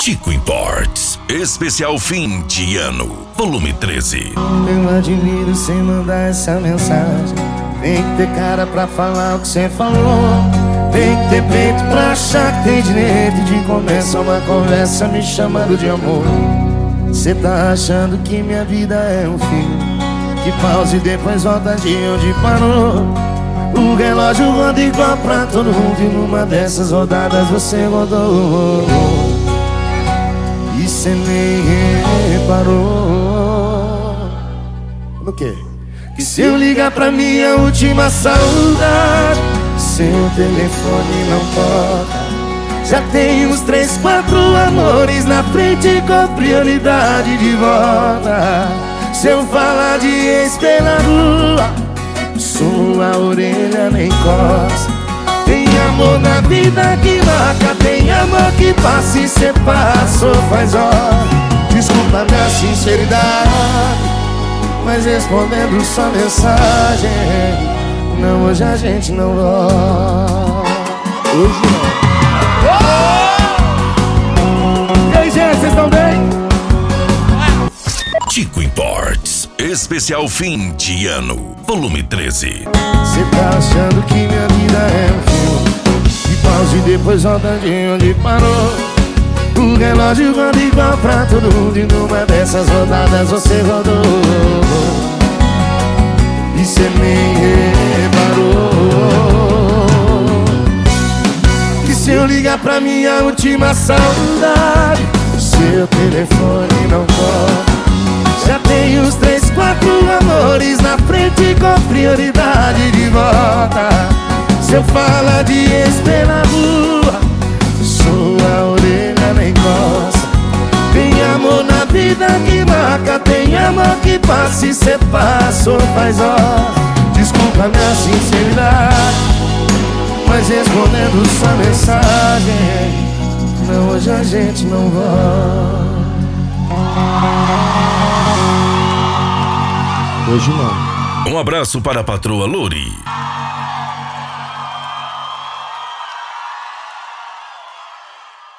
Chico Imports, especial fim de ano, volume 13. Eu admiro cê mandar essa mensagem. Tem que ter cara pra falar o que cê falou. Tem que ter peito pra achar que tem direito de começar uma conversa me chamando de amor. Cê tá achando que minha vida é um filme que pausa e depois volta de onde parou. O relógio roda igual pra todo mundo e numa dessas rodadas você rodou. E cê nem reparou no quê? Que se eu ligar pra minha última saudade, seu telefone não toca. Já tem uns 3, 4 amores na frente com prioridade de volta. Se eu falar de ex pela rua, sua orelha nem coça. Tem amor na vida que marca, tem amor que passa e cê passou faz hora. Desculpa minha sinceridade, mas respondendo sua mensagem, não, hoje a gente não volta. Hoje não. E aí, gente, vocês estão bem? Chico Imports, especial fim de ano, volume 13. Cê tá achando que minha vida é um filme que pausa e depois volta de onde parou. O relógio roda igual pra todo mundo e numa dessas rodadas você rodou. E cê nem reparou que se eu ligar pra minha última saudade, seu telefone não toca. Já tem uns 3, 4 amores na frente com prioridade de volta. Se eu falar de ex pela rua, sua orelha nem coça. Tem amor na vida que marca, tem amor que passa e cê passou faz hora. Desculpa minha sinceridade, mas respondendo sua mensagem, não, hoje a gente não volta. Hoje não. Um abraço para a patroa Lori.